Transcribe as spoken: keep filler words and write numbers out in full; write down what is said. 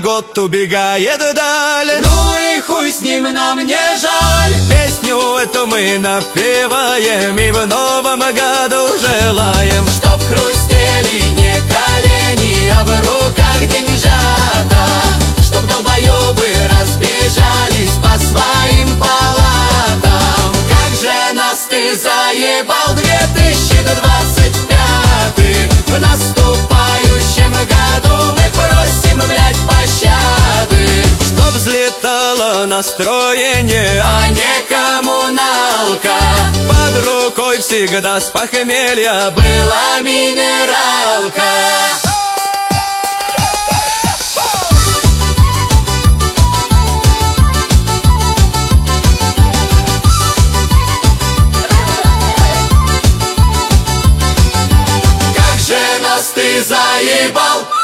год убегает вдаль. Ну и хуй с ним, нам не жаль. Песню эту мы напеваем и в новом году желаем, чтоб хрустели не колени, а в руках деньжата, чтоб долбоебы разбежались по своим палатам. Как же нас ты заебал, две тысячи двадцать пятый. В наступающем году мы просим, блядь, пощады. чтоб взлетало настроение, а не коммуналка. под рукой всегда с похмелья была минералка. Как же нас ты заебал.